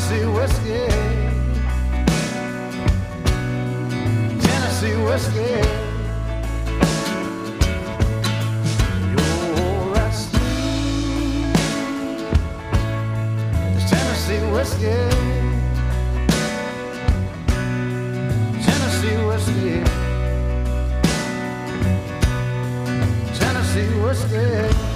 Tennessee whiskey. Tennessee whiskey. You're right sweet. It's Tennessee whiskey. Tennessee whiskey. Tennessee whiskey.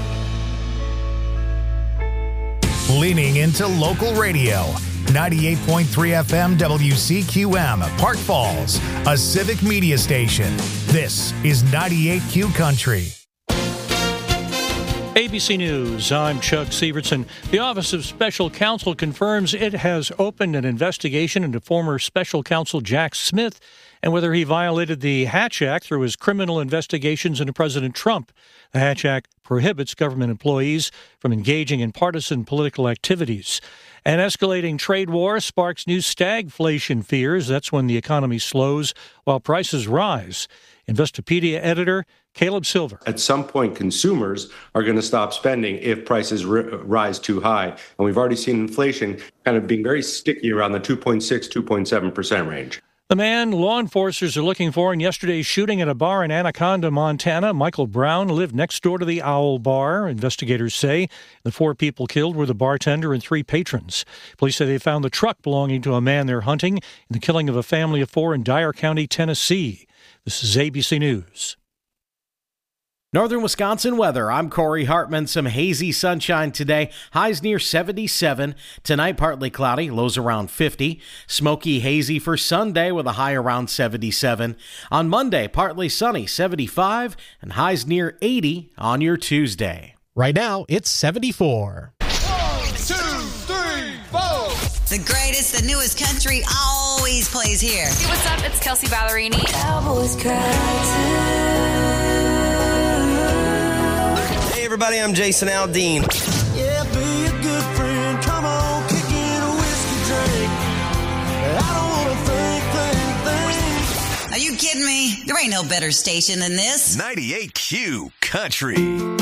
Leaning into local radio. 98.3 FM WCQM, Park Falls, a civic media station. This is 98Q Country. ABC News, I'm Chuck Severson. The Office of Special Counsel confirms it has opened an investigation into former Special Counsel Jack Smith and whether he violated the Hatch Act through his criminal investigations into President Trump. The Hatch Act prohibits government employees from engaging in partisan political activities. An escalating trade war sparks new stagflation fears. That's when the economy slows while prices rise. Investopedia editor Caleb Silver. At some point, consumers are going to stop spending if prices rise too high. And we've already seen inflation kind of being very sticky around the 2.6, 2.7% range. The man law enforcers are looking for in yesterday's shooting at a bar in Anaconda, Montana, Michael Brown, lived next door to the Owl Bar. Investigators say the 4 people killed were the bartender and 3 patrons. Police say they found the truck belonging to a man they're hunting in the killing of a family of 4 in Dyer County, Tennessee. This is ABC News. Northern Wisconsin weather. I'm Corey Hartman. Some hazy sunshine today. Highs near 77. Tonight, partly cloudy. Lows around 50. Smoky, hazy for Sunday with a high around 77. On Monday, partly sunny, 75. And highs near 80 on your Tuesday. Right now, it's 74. 1, 2, 3, 4. The greatest, the newest country always plays here. Hey, what's up? It's Kelsey Ballerini. Cowboys cry too. Hey everybody, I'm Jason Aldean. Yeah, be a good friend. Come on, kick in a whiskey drink. I don't want to think. Are you kidding me? There ain't no better station than this. 98Q Country.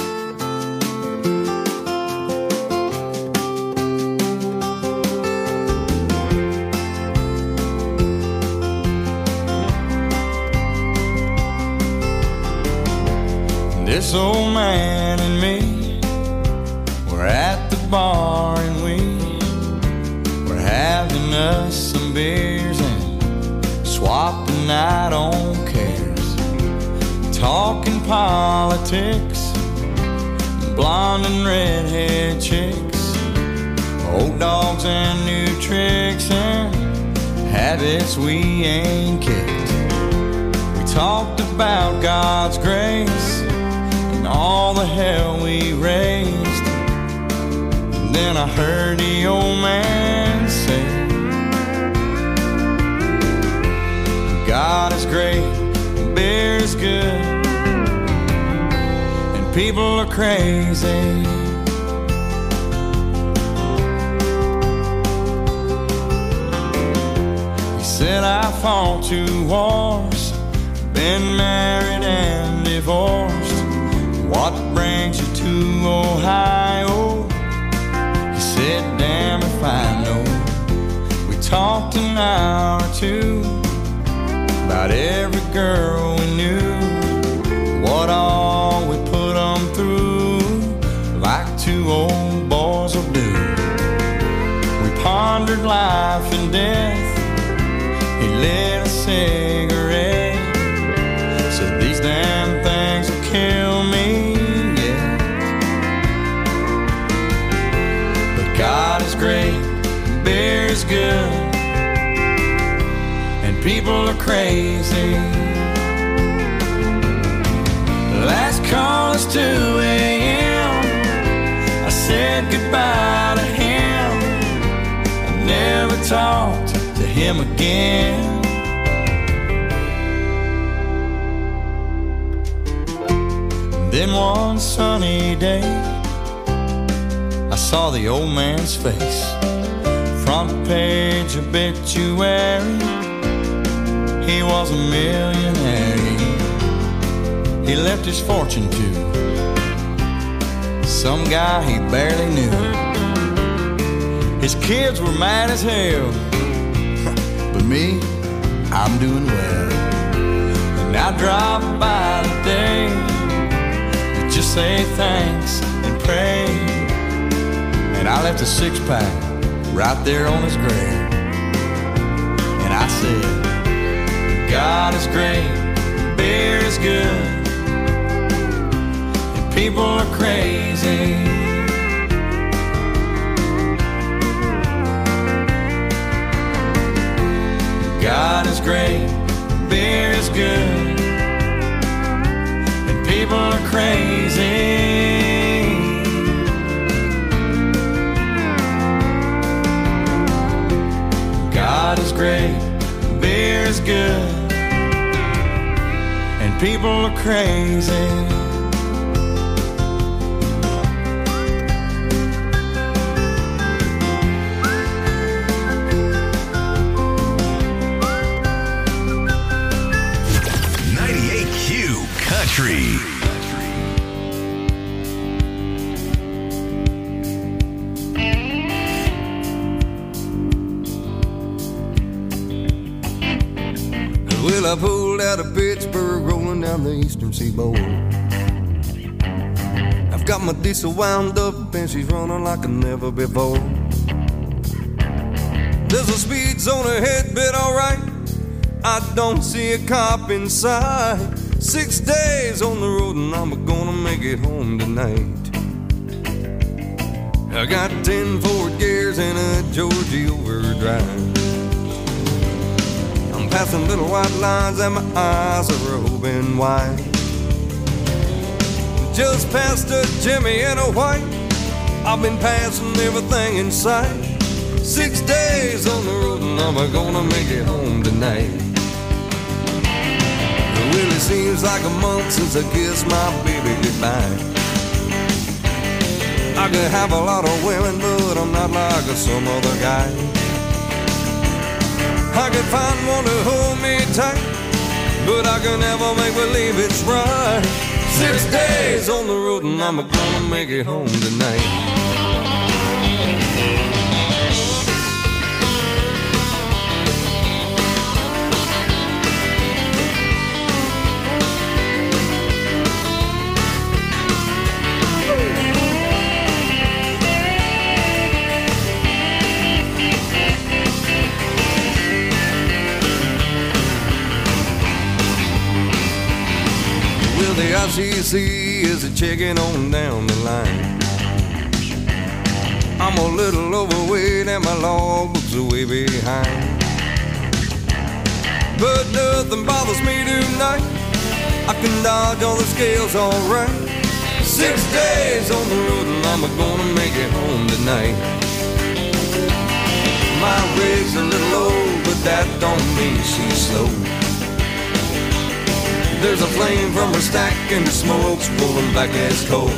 This old man and me, we're at the bar and we're having us some beers and swapping out on cares, talking politics, blonde and redhead chicks, old dogs and new tricks and habits we ain't kicked. We talked about God's grace, all the hell we raised. And then I heard the old man say, God is great, beer is good, and people are crazy. He said I fought 2 wars, been married and divorced. What brings you to Ohio? He said, damn if I know. We talked an hour or 2 about every girl we knew, what all we put them through, like 2 old boys will do. We pondered life and death. He lit a cigarette, said these damn things will kill me. God is great, beer is good, and people are crazy. Last call is 2 a.m. I said goodbye to him. I never talked to him again. Then one sunny day, I saw the old man's face, front page obituary. He was a millionaire. He left his fortune to some guy he barely knew. His kids were mad as hell. But me, I'm doing well. And I drive by today to just say thanks and pray. And I left a 6-pack right there on his grave. And I said, God is great, beer is good, and people are crazy. God is great, beer is good, and people are crazy. God is great, beer is good, and people are crazy. Country. Well, I pulled out of Pittsburgh, rolling down the eastern seaboard. I've got my diesel wound up and she's running like never before. There's a speed zone ahead, but alright, I don't see a cop in sight. 6 days on the road and I'm gonna make it home tonight. I got 10 Ford gears and a Georgia overdrive. I'm passing little white lines and my eyes are open wide. Just past a Jimmy and a white, I've been passing everything in sight. 6 days on the road and I'm gonna make it home tonight. Well, it seems like a month since I kissed my baby goodbye. I could have a lot of women, but I'm not like some other guy. I could find one to hold me tight, but I can never make believe it's right. 6 days on the road and I'm gonna make it home tonight. The ICC is a checking on down the line. I'm a little overweight and my logbook's way behind. But nothing bothers me tonight. I can dodge all the scales alright. 6 days on the road and I'm gonna make it home tonight. My rig's a little old, but that don't mean she's slow. There's a flame from her stack and the smoke's rolling back as coal.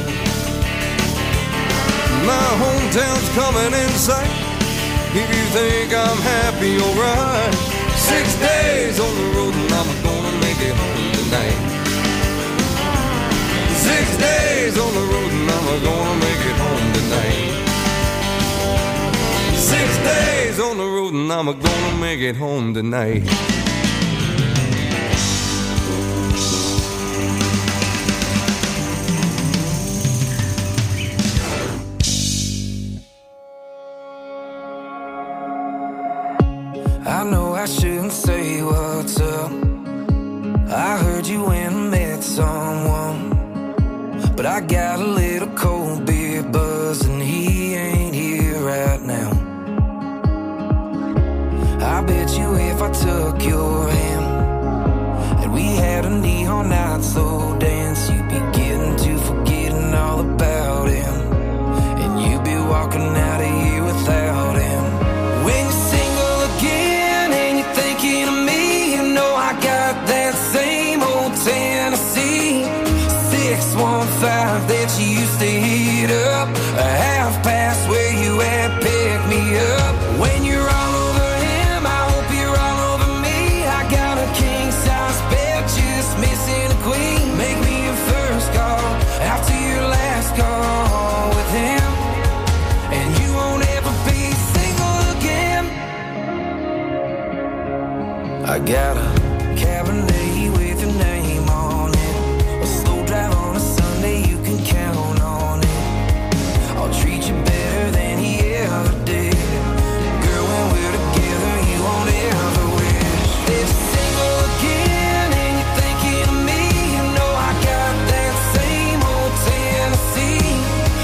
My hometown's coming in sight. If you think I'm happy, alright. 6 days on the road and I'm gonna make it home tonight. 6 days on the road and I'm gonna make it home tonight. 6 days on the road and I'm gonna make it home tonight. I know I shouldn't say what's up. I heard you went and met someone, but I got a little cold beer buzz and he ain't here right now. I bet you if I took your hand and we had a neon night slow dance, you'd be getting to forgetting all about him, and you'd be walking out of here without him. When you're single again and you're thinking of me, you know I got that same old Tennessee 615 that you used to heat up, a half past where you had picked me up. When you're all over him, I hope you're all over me. I got a king size bed, just missing a queen. Make me your first call after your last call with him, and you won't ever be I got a Cabernet with your name on it. A slow drive on a Sunday, you can count on it. I'll treat you better than he ever did. Girl, when we're together, you won't ever wish. If you're single again and you're thinking of me, you know I got that same old Tennessee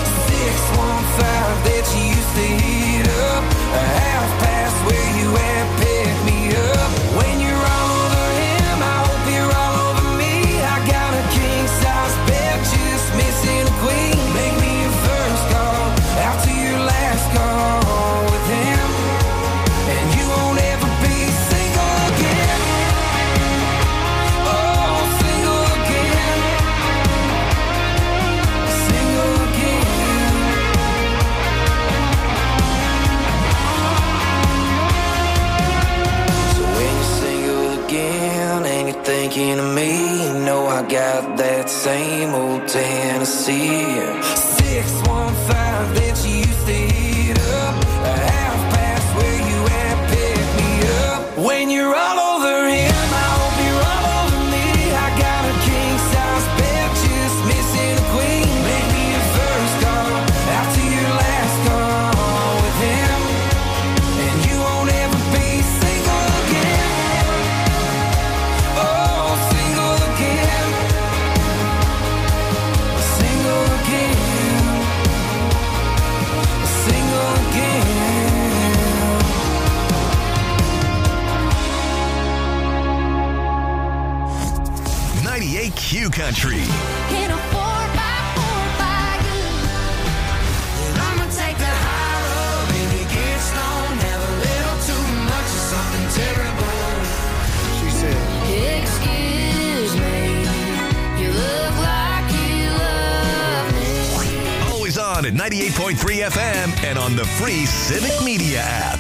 615 that you used to heat up. A half past where you at, pick me up. When you're all over him, I hope you're all over me. I got a king-size bed, just missing a queen. Make me your first call, after your last call with him. And you won't ever be single again. Oh, single again. Single again. So when you're single again and you're thinking of me, you know I got that same old Tennessee 615 that you used to heat up. A half past where you at, pick me up. When you're all over him, I hope you're all over me. I got a king-size bed, just missing a queen. Make me your first call, after your last call with him. And you won't ever be single again. Oh, single again. Single again. Single again. 98Q Country. In a 4x4 wagon. And I'ma take the high road. Baby, get stoned. Have a little too much of something terrible. She said, Excuse me. You look like you love me. Always on at 98.3 FM and on the free Civic Media app.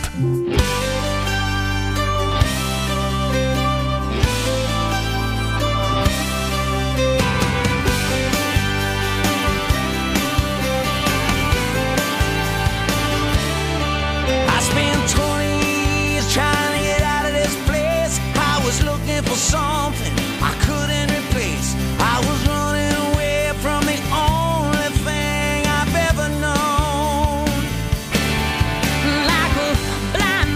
I spent 20 years trying to get out of this place. I was looking for something I couldn't replace. I was running away from the only thing I've ever known. Like a blind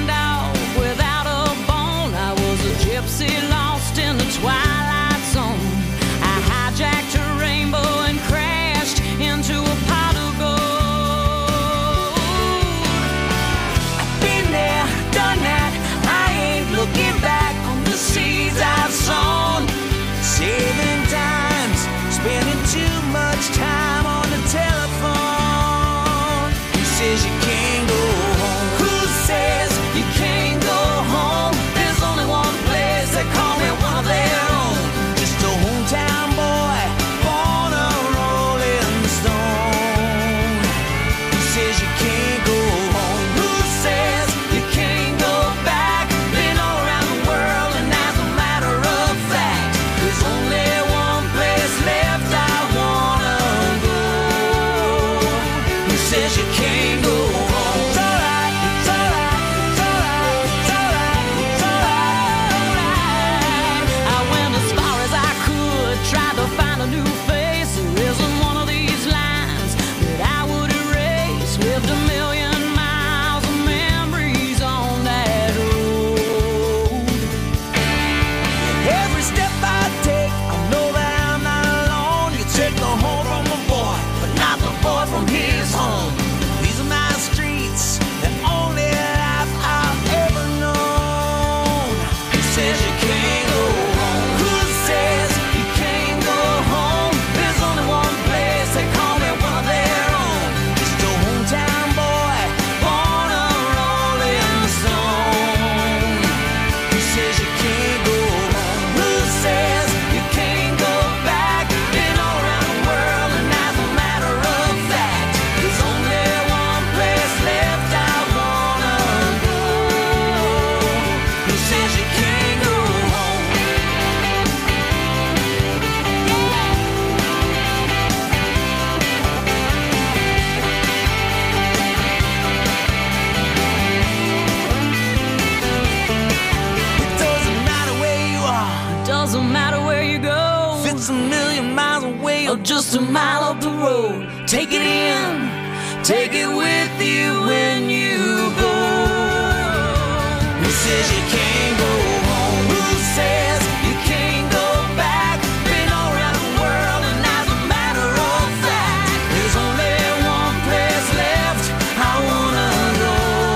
just a mile up the road. Take it in, take it with you when you go. Who says you can't go home? Who says you can't go back? Been all around the world and as a matter of fact, there's only one place left I wanna go.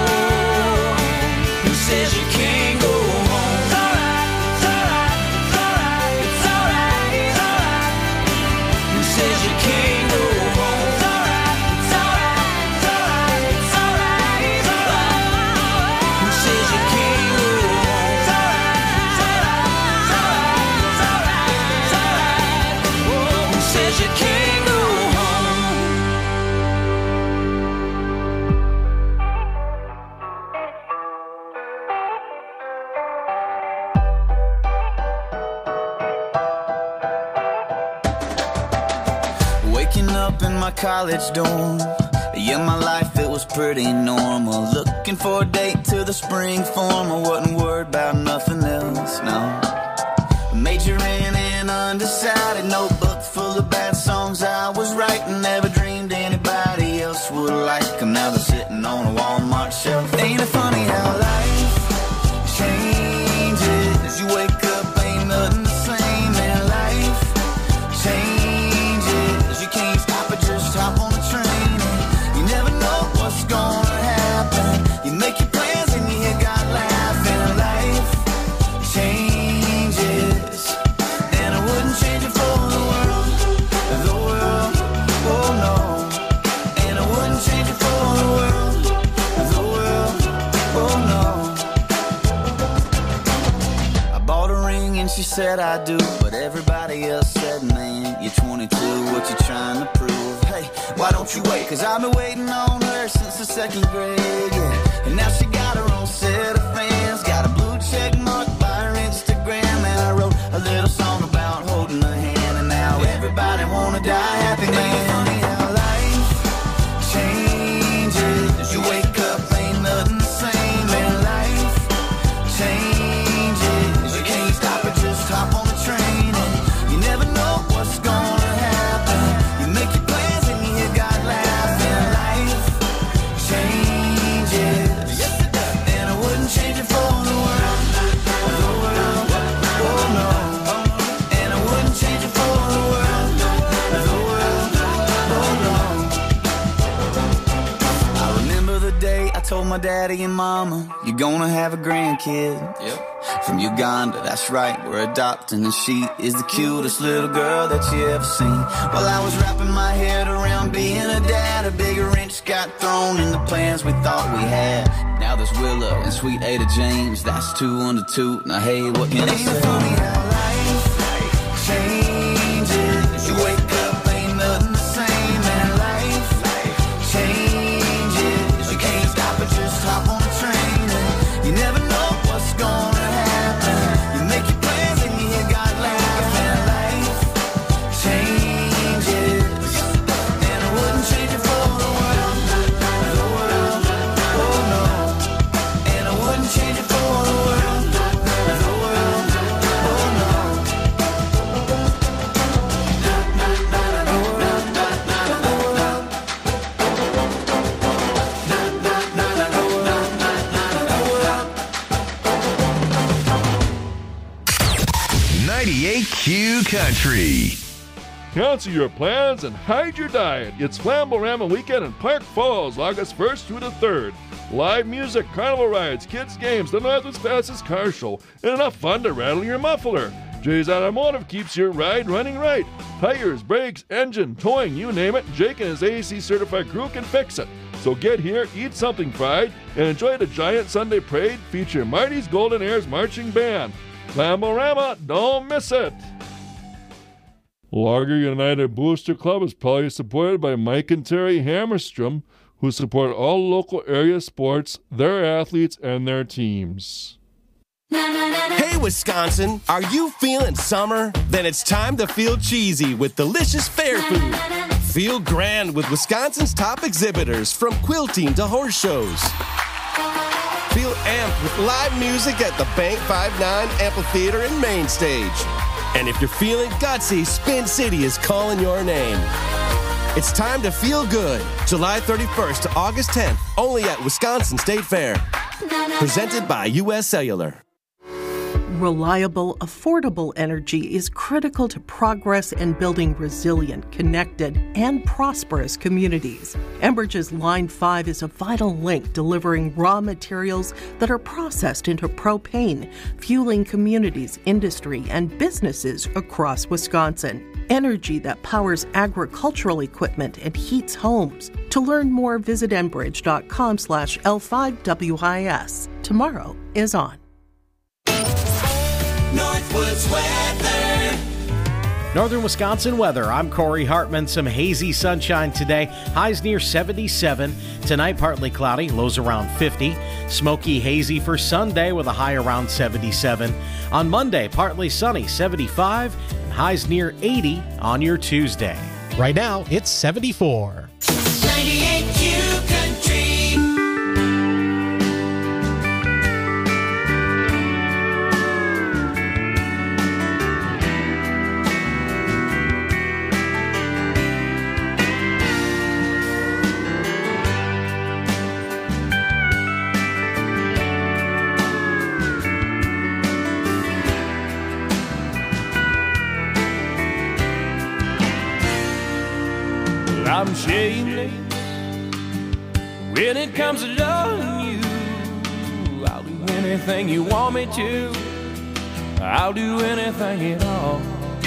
Who says you can't go home? It's alright, it's alright, it's alright, it's alright, it's alright. Who says you can't go home? It's alright, it's alright, it's alright, it's alright, it's alright. Who says you can't go home? It's alright, it's alright, it's alright, it's alright, it's alright. Oh, who says you can't go home? Waking up in my college dorm. Yeah, my life, it was pretty normal. Looking for a date to the spring form. I wasn't worried about nothing else, no. Majoring in undecided, notebook full of bad songs I was writing. Never dreamed anybody else would like them. Now they're sitting on a Walmart shelf. Ain't it funny how life changes? You wake up, ain't nothing the same, and life changes. You can't stop it, just hop on the train. And you never know what's gonna happen. You make your plans and you hear God laughing. Life changes, and I wouldn't change it for the world. The world, oh no. And I wouldn't change it for the world. The world, oh no. I bought a ring and she said I do, but everybody else said, man, you're 22, what you trying to prove? Hey, why don't you wait? Cause I've been waiting on her since the second grade, yeah. And now she got her own set of fans, got a blue check mark by her Instagram. And I wrote a little song about holding her hand, and now everybody wanna die happy, man. Funny how life changes. You wake up, ain't nothing the same, and life changes. You can't stop it, just hop on the train. And you never know what's gonna happen. You make your plans and you hear God laughing. Life changes. Yes, it does. And I wouldn't change it for the world. The world, oh no. And I wouldn't change it for the world. The world, oh no. I remember the day I told my daddy and mama, you're gonna have a grandkid. Yep. From Uganda, that's right, we're adopting, and she is the cutest little girl that you ever seen. While I was wrapping my head around being a dad, a big wrench got thrown in the plans we thought we had. Now there's Willa and sweet Ada James, that's 2 under 2. Now hey, what can I say? Ain't it funny how life changes? You wake up, ain't nothing the same, and life changes. You can't stop it, just hop on the train. And you never know what's gonna happen. You make your plans and you hear God laughing. Life changes, and I wouldn't change it for the world. The world, oh no. And I wouldn't change it for the world. The world, oh no. Q Country. Cancel your plans and hide your diet. It's Flamborama Weekend in Park Falls, August 1st through the 3rd. Live music, carnival rides, kids' games, the Northwoods Fastest car show, and enough fun to rattle your muffler. Jay's Automotive keeps your ride running right. Tires, brakes, engine, towing, you name it, Jake and his AAC certified crew can fix it. So get here, eat something fried, and enjoy the giant Sunday parade featuring Marty's Golden Airs Marching Band. Flamborama, don't miss it! Lager United Booster Club is proudly supported by Mike and Terry Hammerstrom, who support all local area sports, their athletes, and their teams. Hey, Wisconsin, are you feeling summer? Then it's time to feel cheesy with delicious fair food. Feel grand with Wisconsin's top exhibitors, from quilting to horse shows. Feel amped with live music at the Bank 5-9 Amphitheater and Main Stage. And if you're feeling gutsy, Spin City is calling your name. It's time to feel good. July 31st to August 10th, only at Wisconsin State Fair. Presented by U.S. Cellular. Reliable, affordable energy is critical to progress and building resilient, connected, and prosperous communities. Enbridge's Line 5 is a vital link delivering raw materials that are processed into propane, fueling communities, industry, and businesses across Wisconsin. Energy that powers agricultural equipment and heats homes. To learn more, visit Enbridge.com/L5WIS. Tomorrow is on. Northwoods weather. Northern Wisconsin weather. I'm Corey Hartman. Some hazy sunshine today. Highs near 77. Tonight, partly cloudy. Lows around 50. Smoky, hazy for Sunday with a high around 77. On Monday, partly sunny, 75. And highs near 80 on your Tuesday. Right now, it's 74. 98 Q Country. I'm shameless when it comes to loving you. I'll do anything you want me to. I'll do anything at all.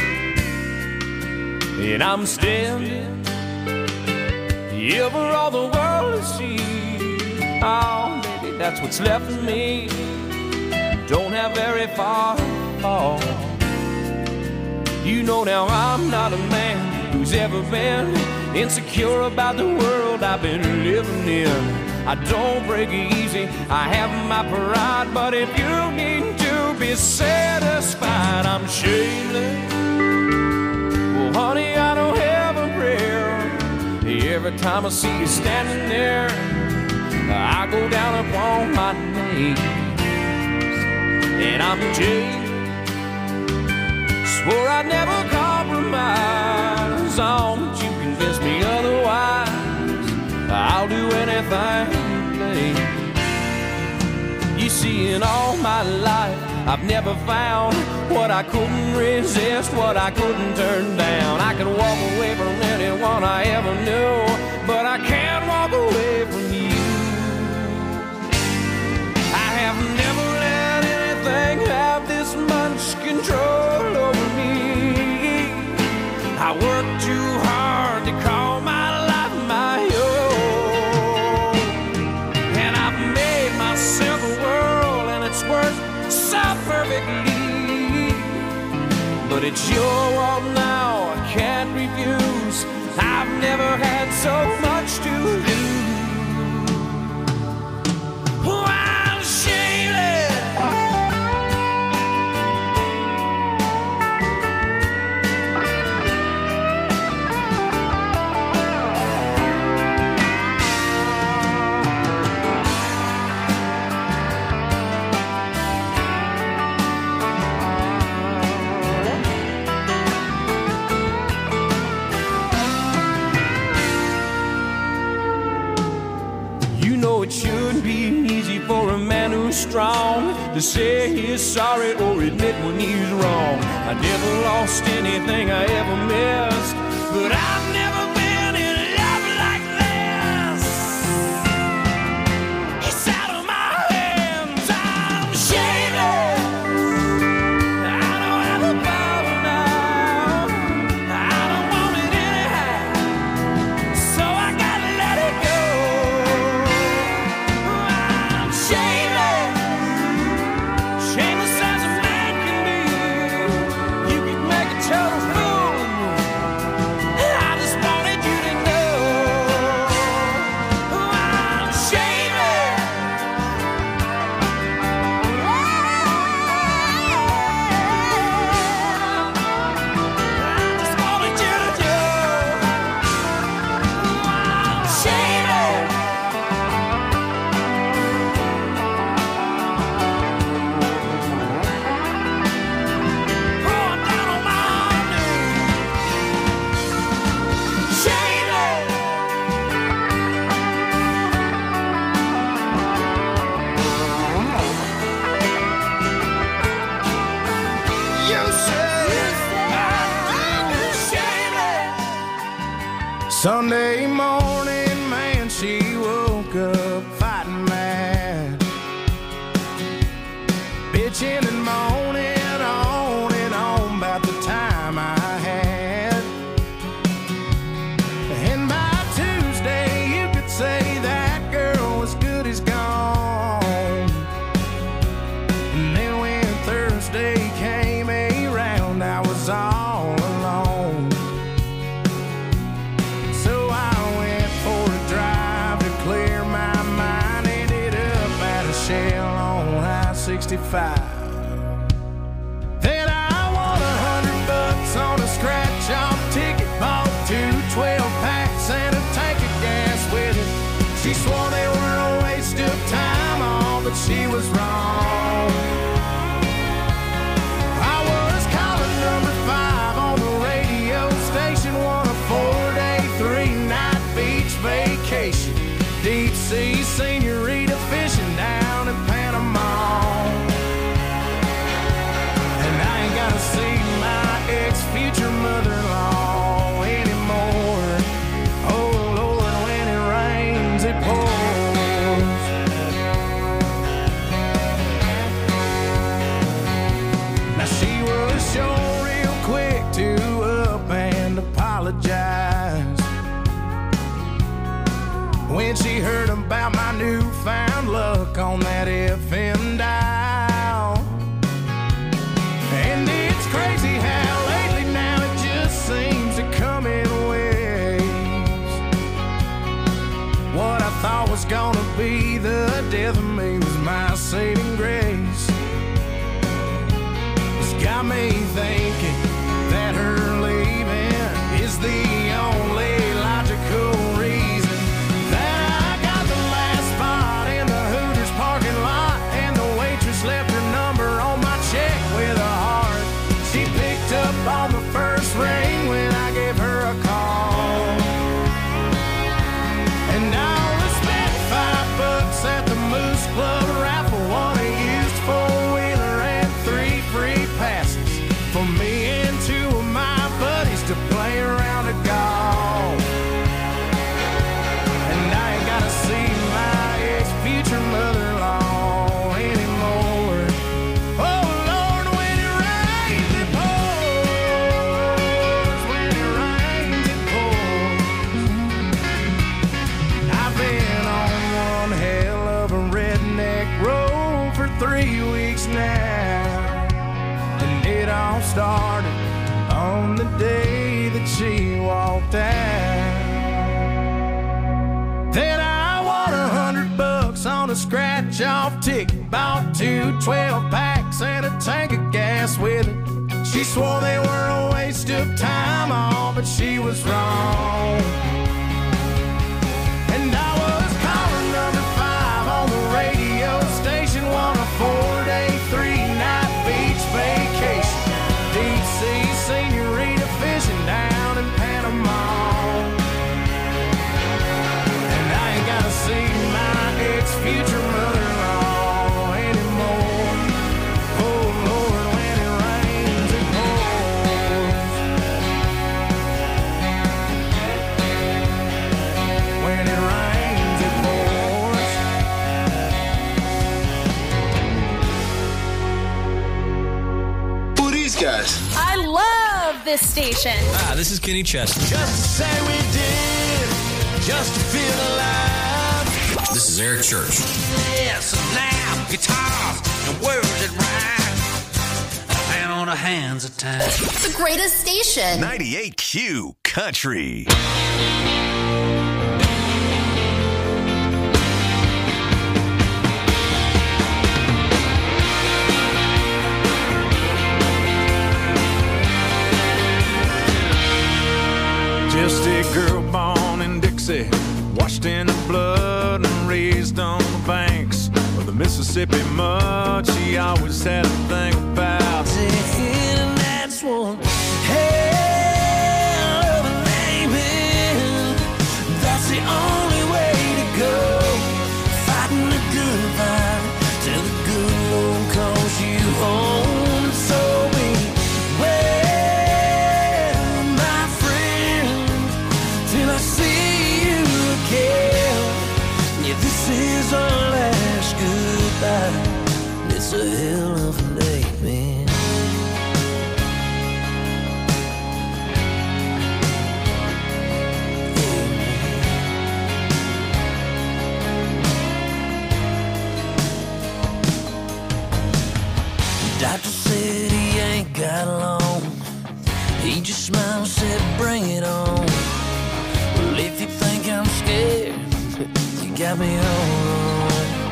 And I'm standing here for all the world to see. Oh, baby, that's what's left of me. Don't have very far to fall. You know now I'm not a man who's ever been insecure about the world I've been living in. I don't break easy, I have my pride, but if you need to be satisfied, I'm shameless. Well, honey, I don't have a prayer. Every time I see you standing there, I go down upon my knees. And I'm jaded, swore I'd never compromise on you. Convince me otherwise, I'll do anything, please. You see, in all my life, I've never found what I couldn't resist, what I couldn't turn down. I can walk away from anyone I ever knew, but I can't walk away from you. I have never let anything have this much control over me. I work too hard to call my life my own, and I've made myself a world, and it's worked so perfectly. But it's your world now, I can't refuse. I've never had so much to lose. Oh, I'm shameless. It shouldn't be easy for a man who's strong to say he's sorry or admit when he's wrong. I never lost anything I ever missed, but I've never been in love like this. It's out of my hands, I'm shameless. I don't have a power now, I don't want it anyhow, so I gotta let it go. Shameless as a man can be. You can make a total fool of me. I Sunday morning, man, she woke up fighting mad, bitching and moaning on and on about the time I had. And by Tuesday, you could say that girl was good as gone. And then when Thursday came around, I was all alone. So I went for a drive to clear my mind. Ended up at a Shell on I-65. Then I won $100 on a scratch-off ticket. Bought 2 12-packs and a tank of gas with it. She swore they were a waste of time, all but she was wrong. I was calling number 5 on the radio station, won a 4-day, 3-night beach vacation. Deep sea senorita fishing down in Panama. And I ain't gotta see my ex-future mother-in-law anymore. Oh Lord, when it rains, it pours. Now she was sure real quick to up and apologize when she heard about my newfound luck on that FM dial. And it's crazy how lately now it just seems to come in waves. What I thought was gonna be the death of me was my saving grace. It's got me thinking that her leaving is the only logical reason that I got the last spot in the Hooters parking lot, and the waitress left her number on my check with a heart. She picked up on the first ring when I gave her a call. And I'll spent $5 at the Moose Club raffle, won a used 4-wheeler and 3 free passes for me and 2 of my buddies to play around a golf. And I ain't gotta see my ex-future mother-in-law anymore. Oh Lord, when it rains, it pours. When it rains, it pours. I've been on one hell of a redneck road for 3 weeks now. And it all started on the day that she walked out. Then I won $100 on a scratch-off ticket. Bought 2 12-packs and a tank of gas with it. She swore they were a waste of time, all but she was wrong. And I was calling number 5 on the radio station, won a 4-day, 3-night beach vacation. Deep sea senorita fishing down in Panama. And I ain't gotta see my ex-future mother-in-law anymore. Oh Lord, when it rains, it pours. When it rains, it pours. Who are these guys? I love this station. Ah, this is Kenny Chesney. Just to say we did, just to feel alive. This is Eric Church. Yes, now guitars and words that rhyme, and on the hands of time. The greatest station. 98Q Country. Just a girl born in Dixie, washed in the blood and raised on the banks of the Mississippi mud. She always had a thing about and that's one hell of a name. That's the only way to go. Fighting the good fight till the good Lord calls you home. So beware, my friend, till I see It's a hell of a day, man. Doctor said he ain't got long. He just smiled and said, bring it on. Well, if you think I'm scared, you got me on.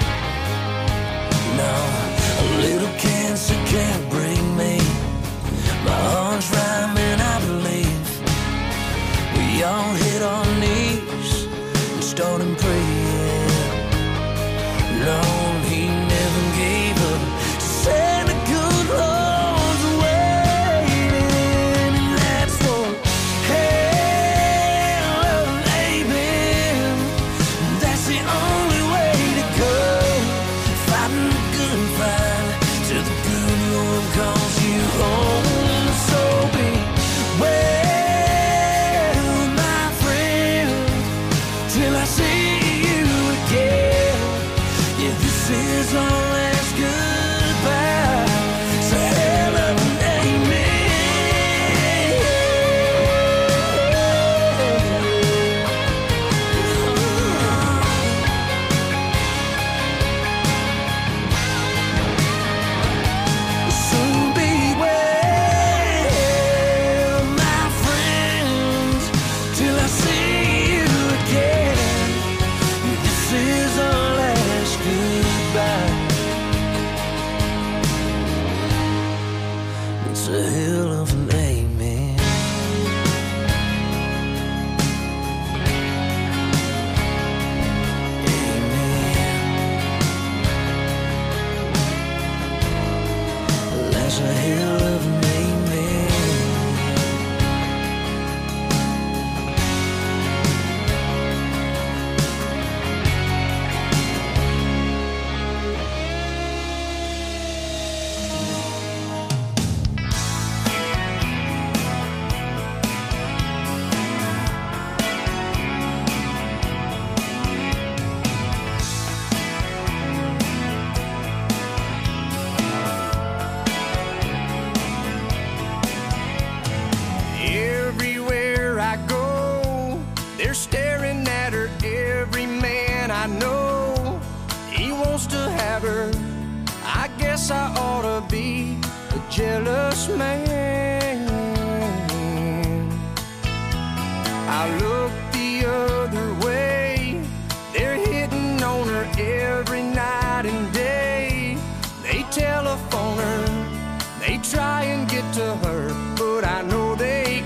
No, a little cancer can't break me. My heart's rhyming, I believe. We all hit our knees and started praying. No, he never gave up. Said the good Lord's waiting, and that's for hell of an amen. That's the only way to go. Fighting the good fight till the good Lord calls you home. So be well, my friend, till I see you again. Yeah, this is our last goodbye. So hell of an soon be well, my friends, till I see you again. This is our last goodbye. It's a hell of an amen. Amen. That's a hell of an amen. Everywhere I go, they're staring at her. Every man I know, he wants to have her. I guess I ought to be a jealous man. I look the other way, they're hitting on her every night and day. They telephone her, they try and get to her, but I know they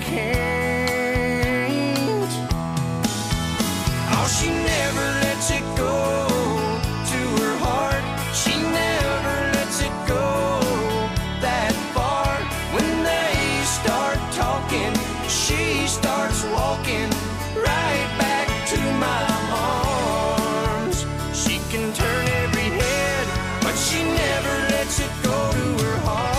can't. Oh, she never lets it go to her heart. She never lets it go that far. When they start talking, she starts walking right back to my arms. She can turn every head, but she never lets it go to her heart.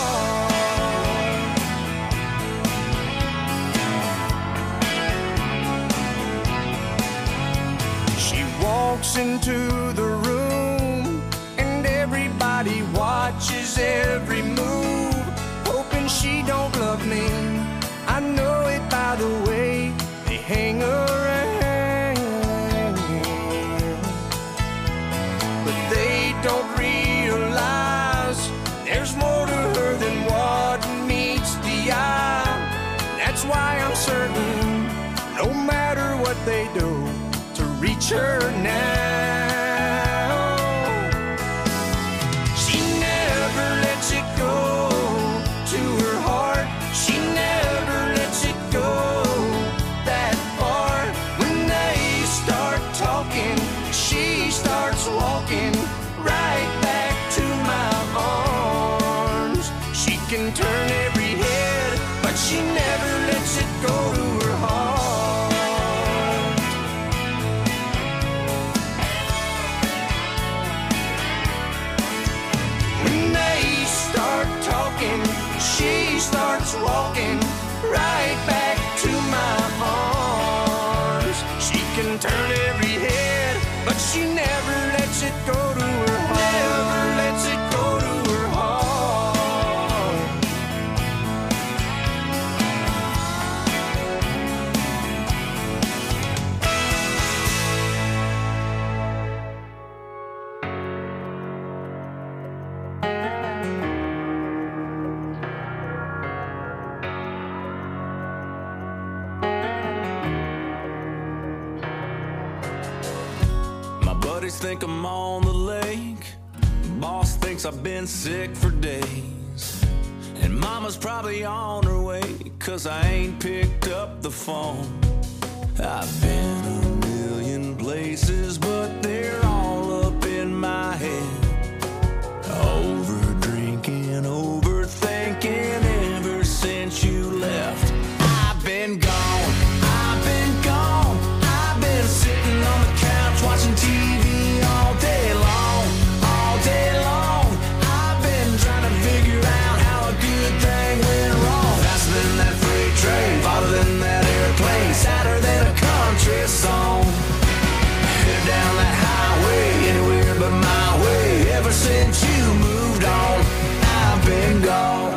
She walks into the room and everybody watches every move, hoping she don't love me. I know it by the way they hang around, but they don't realize there's more to her than what meets the eye. That's why I'm certain, no matter what they do, to reach her now. She never lets it go to her heart. She never lets it go that far. When they start talking, she starts walking right back to my arms. She can turn every head, but she never lets it go to her heart. When they start talking, she starts walking right back to my arms. She can turn every head, but she never lets it go to her heart. Never lets it go to her think I'm on the lake. Boss thinks I've been sick for days. And mama's probably on her way, 'cause I ain't picked up the phone. I've been a million places, but they're all up in my head. Over drinking, overthinking ever since you left. I've been gone, I've been gone. I've been sitting on the couch watching TV all day long, all day long. I've been trying to figure out how a good thing went wrong. Faster than that freight train, farther than that airplane, sadder than a country song. Headed down that highway, anywhere but my way. Ever since you moved on, I've been gone.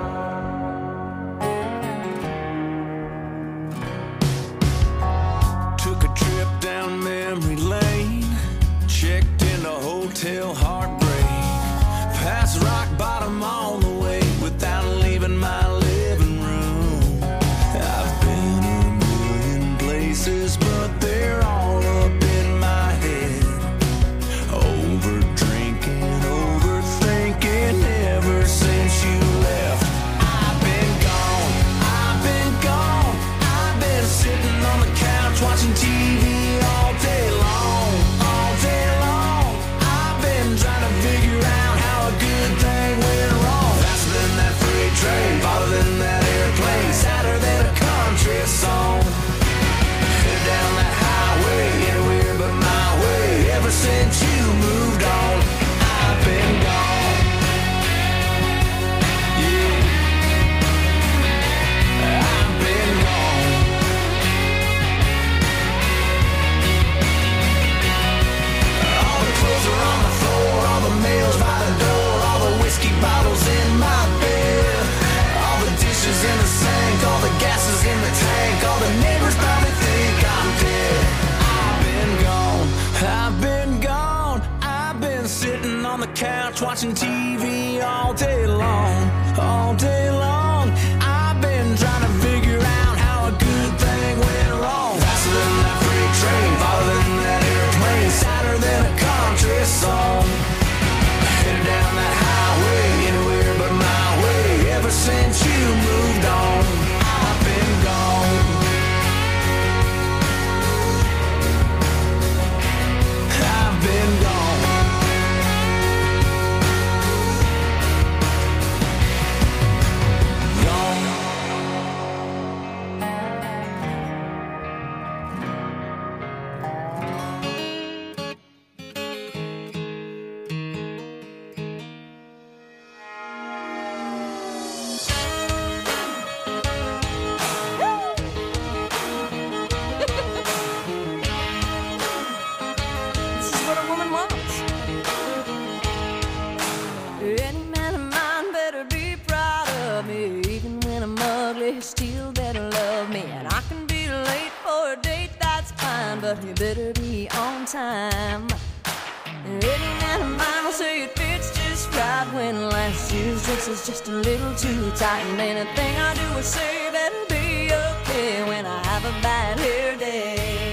Took a trip down memory lane, checked into Hotel Heartbreak, past rock bottom on the way without leaving my living room. I've been a million places, but they're all up in my head. Over drinking, overthinking ever since you left. I've been gone, I've been gone. I've been sitting on the couch watching TV all day long, all day long. I've been trying to figure out how a good thing went wrong. Faster than that freight train, farther than that airplane, sadder than a country song. Headed down that highway, anywhere but my way. Ever since you moved on, I've been gone. Yeah, I've been gone. All the clothes are on the floor, all the mail's by the door, all the whiskey bottles in my bed, all the dishes in the sink, all the gases in the tank, all the neighbors probably think I'm dead. I've been gone, I've been gone. I've been sitting on the couch watching TV all day long, all day long. I've been trying to figure out how a good thing went wrong. Faster than that freight train, farther than that airplane, sadder than a country song. Headed down that highway, anywhere but my way. Ever since you moved on, I've been gone. I've been gone. Gone. This is what a woman wants. Any man of mine better be proud of me. Even when I'm ugly, he still better love me. And I can be late for a date, that's fine, but he better be on time. Any man of mine will say it fits just right when last year's dress is just a little too tight. And anything I do or say better be okay when I have a bad hair day.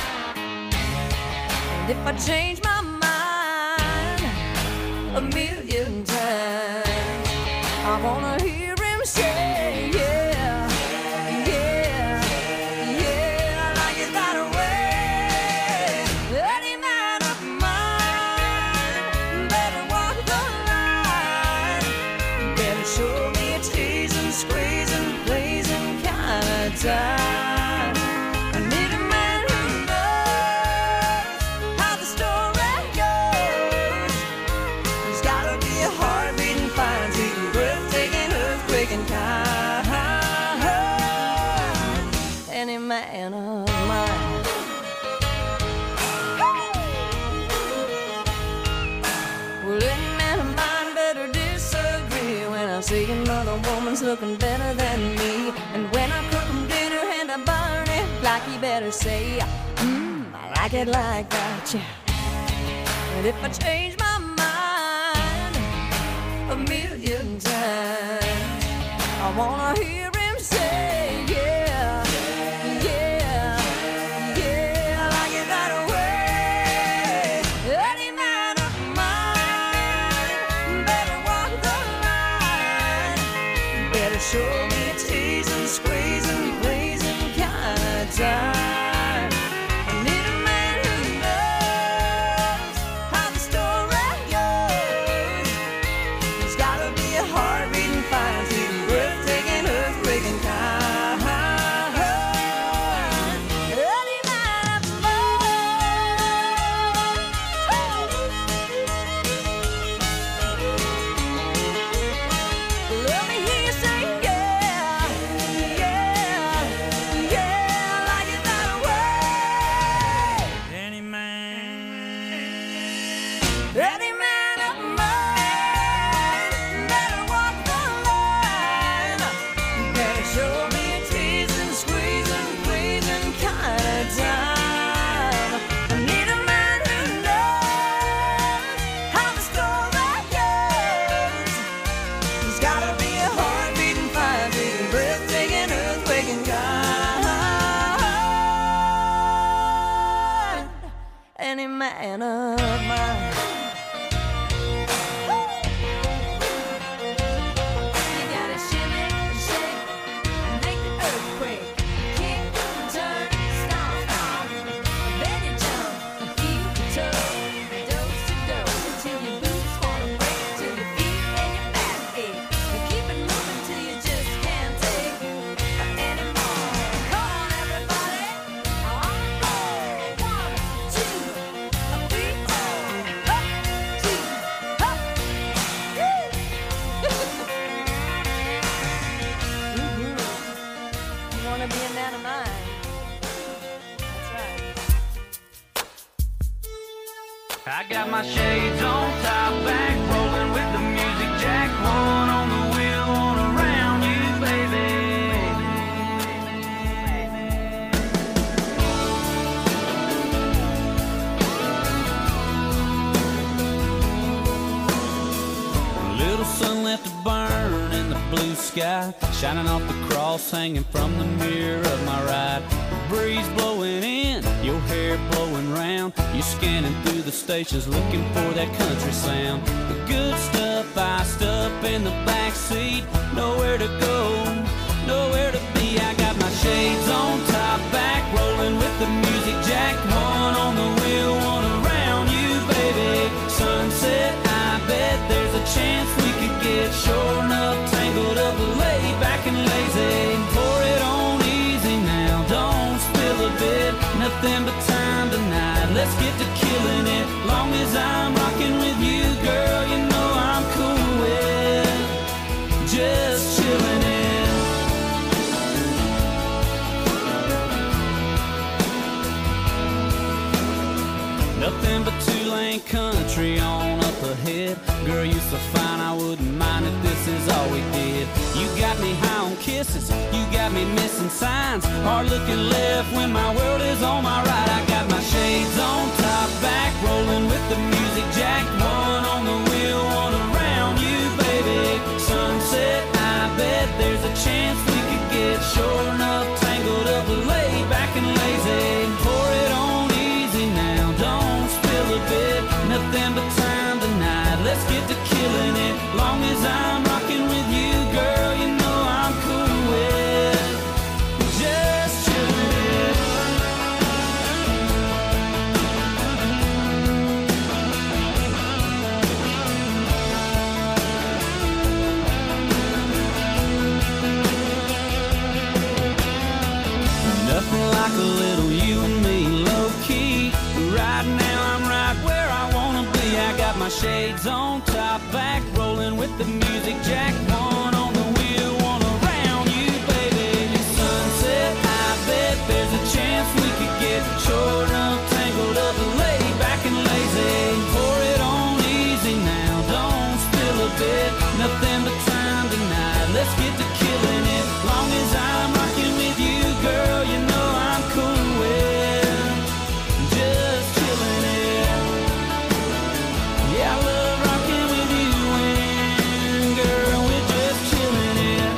And if I change my mind a million times, I wanna hear him say, yeah, yeah, yeah, I like it that way. Any man of mine better walk the line, better show me a teasing, squeezing, pleasing kind of time. I need a man who knows how the story goes. There's gotta be a heart beating fine, sweet and breathtaking, earthquaking kind. Any man of mine. Well, any man of mine better disagree when I see another woman's looking better than me. And when I cook him dinner and I burn it, like he better say, I like it like that, yeah. And if I change my mind a million times, I wanna hear him say, yeah, yeah, yeah, I like it that way. show me a teasing, squeezing, pleasing kind of time. I need a man who knows how the story goes. There's gotta be a heart beating fine, sweet, breathtaking, earthquaking kind. Any man of mine. You gotta shimmy, shake, make the earthquake. Kick, turn, stomp, then you jump, feel the toe, dose to dose, until your boots wanna break, till your feet and your back ache. Keep it moving till you just can't take anymore. Come on, everybody, on the floor. 1, 2. Be a man of mine. That's right. I got my shades on, top back, rolling with the music jack. One on the wheel, one around you, baby. Little sun left to burn in the blue sky, shining off the cross hanging from the mirror of my ride. The breeze blowing in, your hair blowing round. You're scanning through the stations looking for that country sound. The good stuff iced up in the back seat. Nowhere to go, nowhere to be. I got my shades on, top back, rolling with the music jack. One on the wheel, one around you, baby. Sunset, I bet there's a chance we could get sure enough tangled up, laid back and lazy. Pour it on easy now, don't spill a bit. Nothing but time tonight, let's get to killing it. Long as I'm rocking with you, girl, you know I'm cool with just chilling it. Nothing but two-lane country on up ahead. Girl, you so fine, I wouldn't mind if this is all we did. You got me high on kisses, you got me missing signs. Hard looking left when my world is on my right. I got my shades on, top back, rolling with the music jack. One on the wheel, one around you, baby. Sunset, I bet there's a chance we could get sure enough tangled up, laid back and lazy. Pour it on easy now, don't spill a bit. Nothing but time tonight, let's get to killing it. Long as I'm rocking with you, girl, you know I'm cool with just chilling it. Nothing like a little you and me, low key. Right now I'm right where I wanna be. I got my shades on, top back, rolling with the music jack. One on the wheel, one around you, baby. Sunset, I bet there's a chance we could get short enough, tangled up, laid back and lazy. Pour it on easy now, don't spill a bit. Nothing but time tonight, let's get to killing it. Long as I'm rocking with you, girl, you know I'm cool with just chilling it. Yeah, I love rocking with you, and girl, we're just chilling it.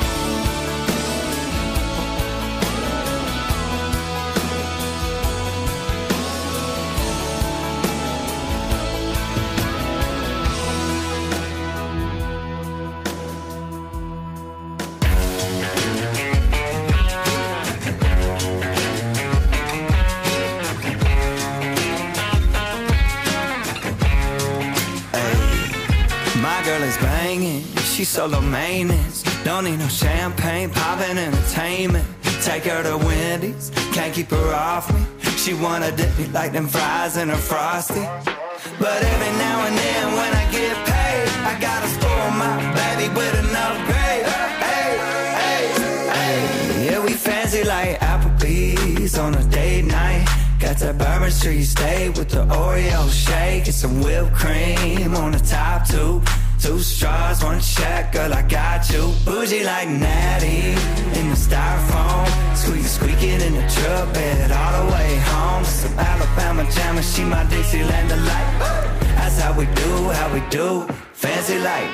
banging. She solo maintenance. Don't need no champagne, poppin' entertainment. Take her to Wendy's, can't keep her off me. She wanna dip me like them fries in her Frosty. But every now and then when I get paid, I gotta spoil my baby with an upgrade. Hey, hey, hey. Yeah, we fancy like Applebee's on a date night. Got that Bourbon Street steak with the Oreo shake and some whipped cream on the top two. 2 straws, 1 check, girl, I got you. Bougie like Natty in the styrofoam. Squeaking in the truck bed all the way home. Some Alabama Jammer, she my Dixieland delight. That's how we do, fancy like.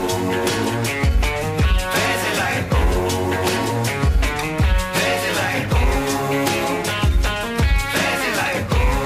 Fancy like. Fancy like. Fancy like.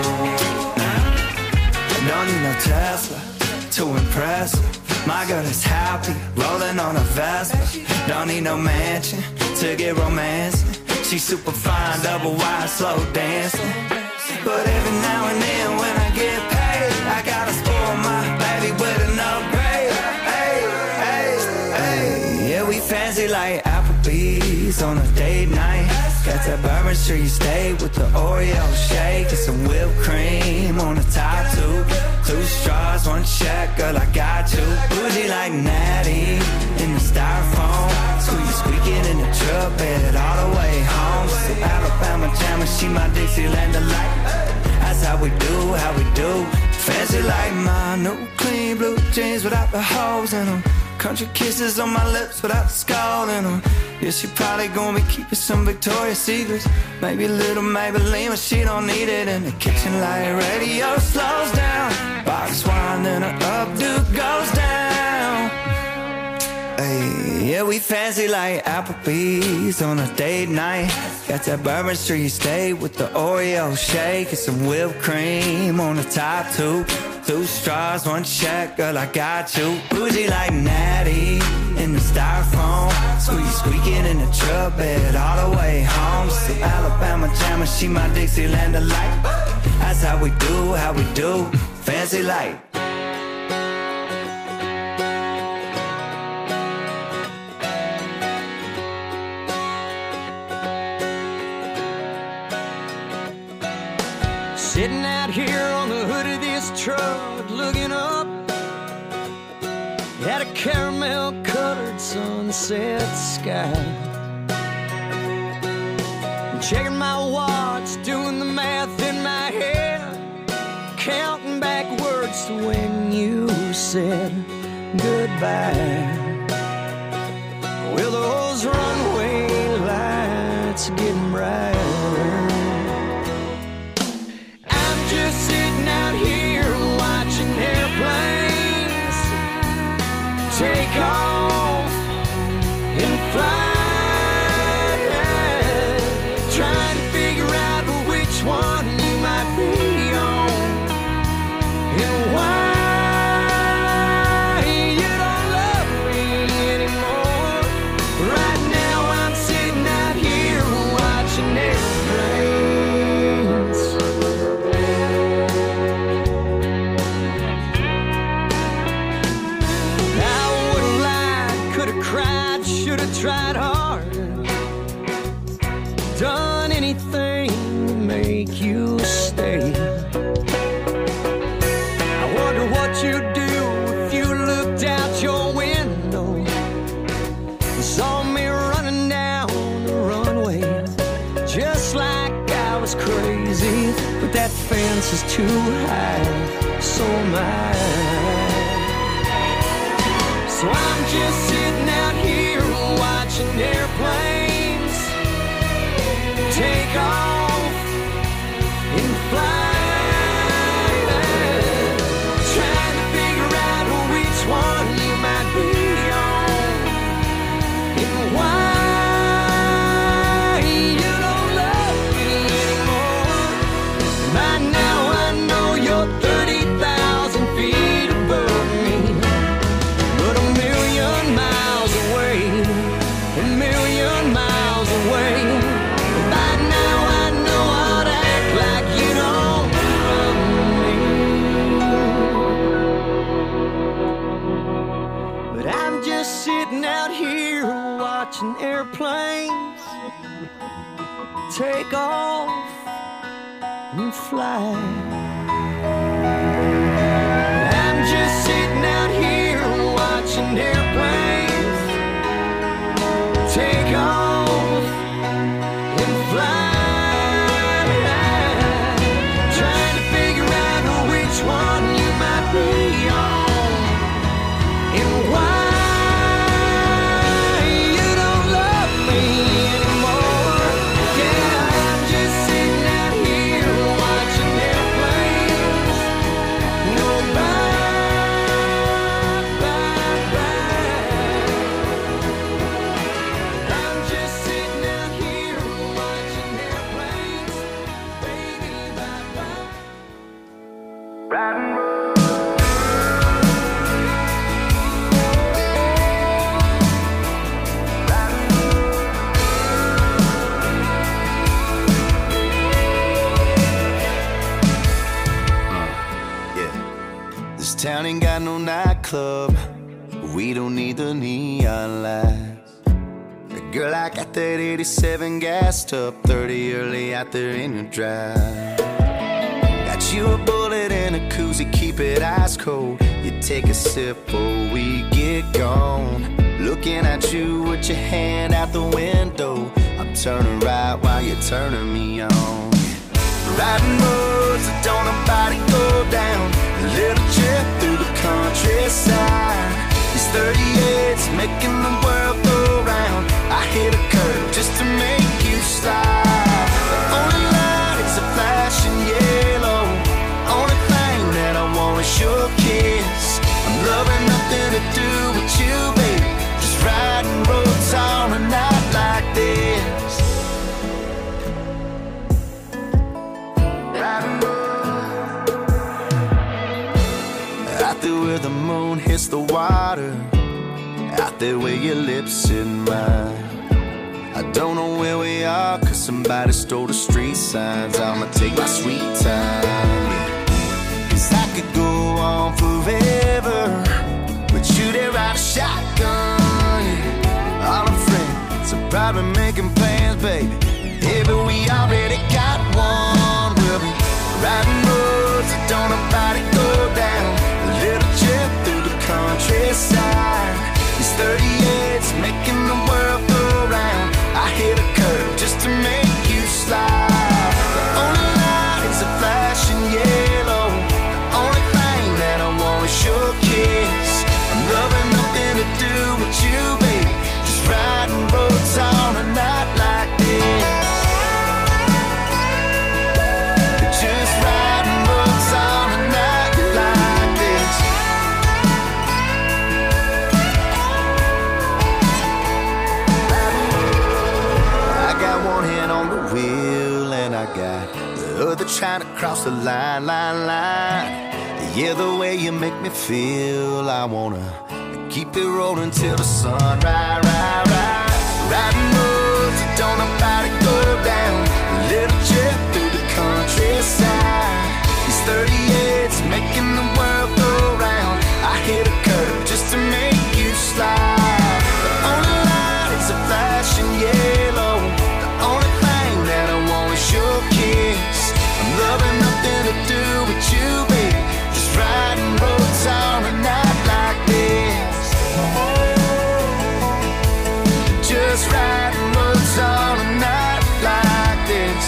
Don't need no Tesla to impress her. My girl is happy, rolling on a Vespa. Don't need no mansion to get romancing. She's super fine, double wide, slow dancing. But every now and then when I get paid, I gotta spoil my baby with an upgrade. Hey, hey, hey. Yeah, we fancy like Applebee's on a date night. Got that Bourbon Street steak with the Oreo shake and some whipped cream on the top two. 2 straws, 1 check, girl, I got you. Bougie like Natty in the styrofoam. Squeaking in the truck bed all the way home. Some Alabama Jammer, she my Dixieland delight. That's how we do, fancy like my new clean blue jeans without the holes in them. Country kisses on my lips without the skull in them. Yeah, she probably gonna be keeping some Victoria's Secrets. Maybe a little Maybelline, but she don't need it. In the kitchen light radio slows down. Box wine, then her updo goes down. Hey, yeah, we fancy like Applebee's on a date night. Got that Bourbon Street steak with the Oreo shake and some whipped cream on the top two. 2 straws, 1 check, girl, I got you. Bougie like Natty in the styrofoam. Squeaking in the truck bed all the way home. Some Alabama Jammer, she my Dixieland delight. That's how we do, fancy like. Sitting out here on the hood of this truck, looking up at a caramel-colored sunset sky. Checking my watch, doing the math in my head, counting backwards to when you said goodbye. Well, those runway lights are getting brighter. Just sitting out here watching airplanes take off and fly, trying to figure out which one you might be on and why you don't love me anymore. Right now I'm sitting out here watching airplanes. Tried hard, done anything to make you stay. I wonder what you'd do if you looked out your window and saw me running down the runway, just like I was crazy. But that fence is too high, so am I. So I'm just sitting out here watching airplanes take off and fly, trying to figure out which one you might be on and why you don't love me anymore. By now I know you're 30,000 feet above me, but a million miles away. A million miles away. By now I I'm just sitting out here watching airplanes take off and fly. I'm just sitting out here watching airplanes take off and fly. Trying to figure out which one you might be on and why you don't love me anymore. Yeah, I'm just sitting out here watching airplanes go by. I'm just sitting out here watching airplanes, baby, bye-bye. Riding This town ain't got no nightclub. We don't need the neon lights. Girl, I got that 87 gassed up, 30 early out there in your drive. Got you a bullet and a koozie, keep it ice cold. You take a sip before we get gone. Looking at you with your hand out the window. I'm turning right while you're turning me on. Riding roads that don't nobody go down. A little trip through the countryside. These 38's making the world go round. I hit a curve just to make you slide. The only light is a flashing yellow. Only thing that I want is your kiss. I'm loving nothing to do with you, baby. Just riding roads on a night like this. Riding roads out there where the moon hits the water. Out there where your lips in mine. I don't know where we are, cause somebody stole the street signs. I'ma take my sweet time, yeah. Cause I could go on forever, but you there ride a shotgun, yeah. All our friends are probably making plans, baby. Yeah, but we already got one. We'll be riding roads that don't nobody go down. A little trip through the countryside. These 38's making the world go round. I hit a curve just to make you slide. The only light is a flashing yellow. The only thing that I want is your kiss. I'm loving nothing to do with you, baby. Just riding roads on a night like this. Just riding roads on a night like this. I got one hand on the wheel and I got the other trying to cross the line. Yeah, the way you make me feel, I wanna keep it rolling till the sun rise. Riding roads that don't nobody go down. A little trip through the countryside. These 38's making the world go round. I hit a curve just to make you slide. The only light is a flashing yellow. The only thing that I want is your kiss. I'm loving nothing to do with you, baby. Just riding roads on a night like this. Just riding roads on a night like this.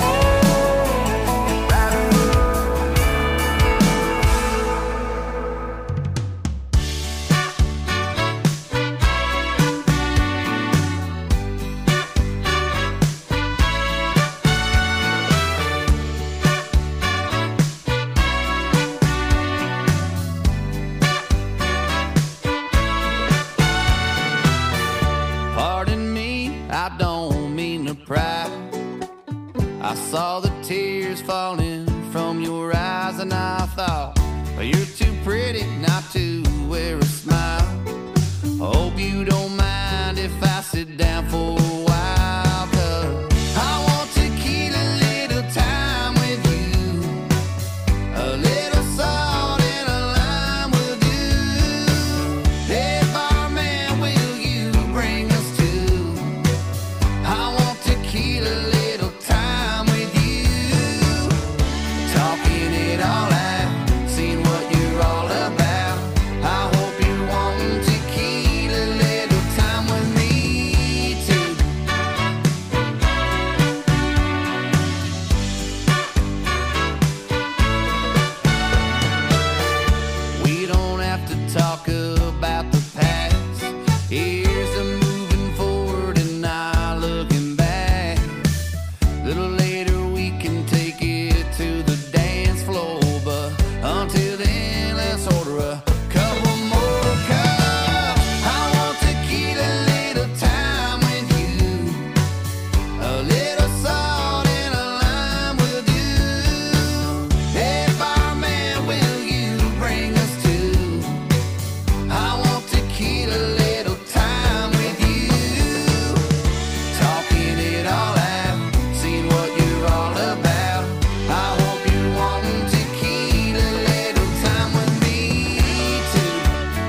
Pardon me, I don't mean to pry. I saw the tears falling from your eyes and I thought, well, you're too pretty not to wear a smile. Hope you don't mind if I sit down for a while, 'cause I want to keep a little time with you. A little salt and a lime will do. If I Here's the moving forward and not looking back. Little later we can take it to the dance floor, but until then let's order a couple more cups. I want tequila, little time with you, a little salt and a lime will do. Hey barman, will you bring us two? I want tequila, little time with you. Talking it all out, seeing what you're all about. I hope you want tequila, little time with me too.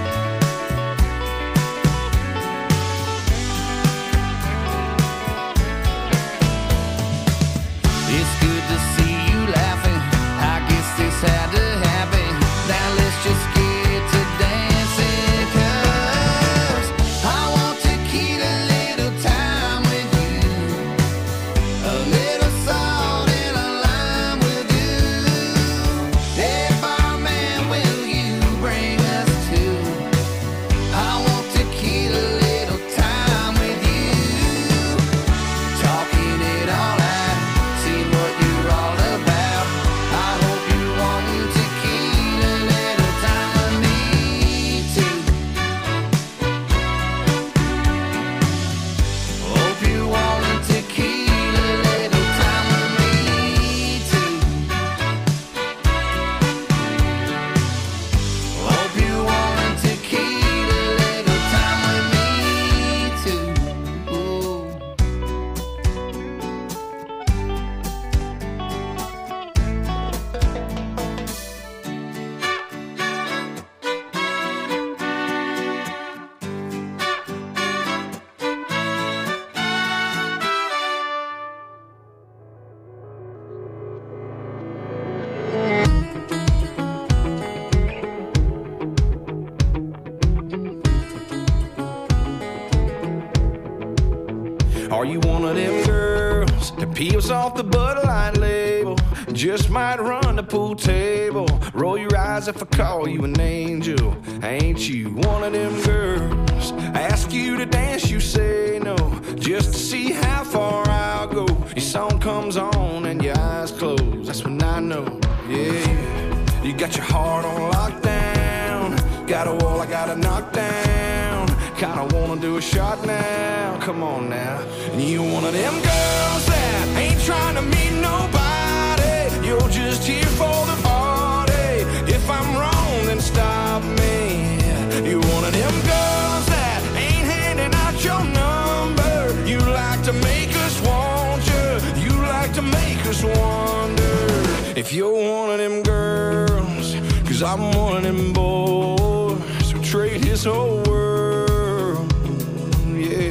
It's good to see you laughing. I guess this had to happen. Now let's just get to dancing, 'cause I want tequila, little time with you, a little salt and a lime will do. Hey barman, will you bring us two? I want tequila, little time with you. Talking it all out, seeing what you're all about. I hope you want tequila, little time with me too. Hope you want tequila, little time with me too. Hope you want tequila, little time with me too. Ooh. Are you one of them girls that peels off the Bud Light label? Just might run the pool table. Roll your eyes if I call you an angel. Ain't you one of them girls? Ask you to dance, you say no, just to see how far I'll go. Your song comes on and your eyes close. That's when I know, yeah. You got your heart on lockdown. Got a wall I gotta knock down. Kinda wanna do a shot now. Come on now. And you one of them girls that ain't trying to meet nobody. You're just here for the party. If I'm wrong, then stop me. You one of them girls that ain't handing out your number. You like to make us want you. You like to make us wonder if you're one of them girls. 'Cause I'm one of them boys who trade his whole world, yeah,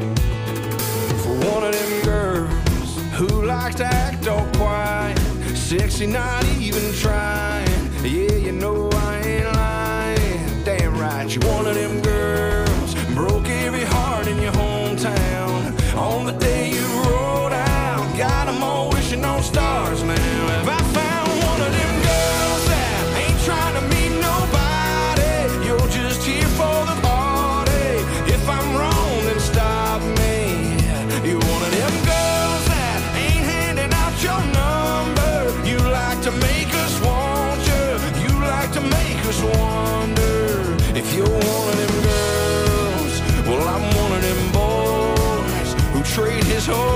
for one of them girls who likes to act all quiet, sexy, not even trying. Yeah, you know I ain't lying. Damn right, you're one of them girls broke every heart in your hometown. On the day you rolled out, got them all wishing on stars now. Have I found one of them girls that ain't trying to meet nobody? You're just here for the party. If I'm wrong, then stop me. You're one of them girls that ain't handing out your number. You like to make us want you. You like to make us wonder if you're one of them girls. Well, I'm one of them boys who trade his whole